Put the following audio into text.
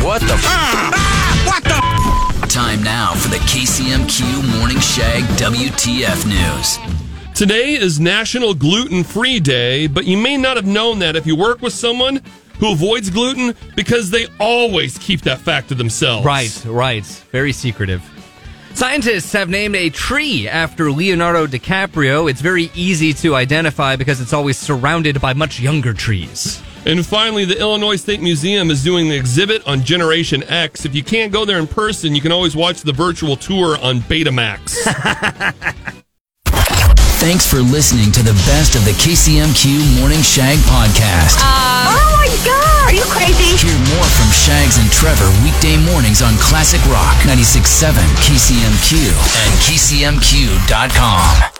What the What the Time now for the KCMQ Morning Shag WTF News. Today is National Gluten-Free Day, but you may not have known that if you work with someone who avoids gluten because they always keep that fact to themselves. Right. Very secretive. Scientists have named a tree after Leonardo DiCaprio. It's very easy to identify because it's always surrounded by much younger trees. And finally, the Illinois State Museum is doing the exhibit on Generation X. If you can't go there in person, you can always watch the virtual tour on Betamax. Thanks for listening to the best of the KCMQ Morning Shag podcast. Oh my God! Are you crazy? Hear more from Shags and Trevor weekday mornings on Classic Rock 96.7 KCMQ and KCMQ.com.